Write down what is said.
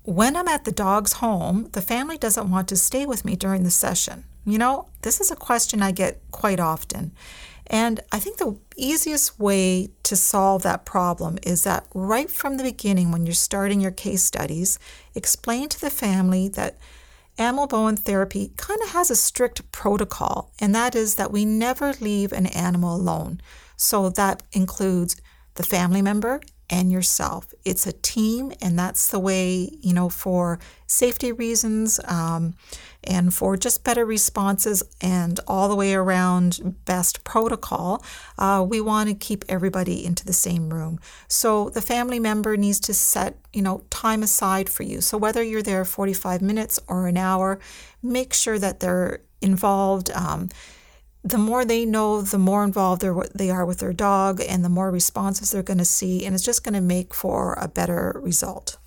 when I'm at the dog's home, the family doesn't want to stay with me during the session. This is a question I get quite often. And I think the easiest way to solve that problem is that right from the beginning, when you're starting your case studies, explain to the family that Animal Bowen Therapy kind of has a strict protocol, and that is that we never leave an animal alone. So that includes the family member and yourself. It's a team, and that's the way, for safety reasons and for just better responses and all the way around best protocol, we want to keep everybody into the same room. So the family member needs to set, time aside for you. So whether you're there 45 minutes or an hour, make sure that they're involved. The more they know, the more involved they are with their dog, and the more responses they're going to see, and it's just going to make for a better result.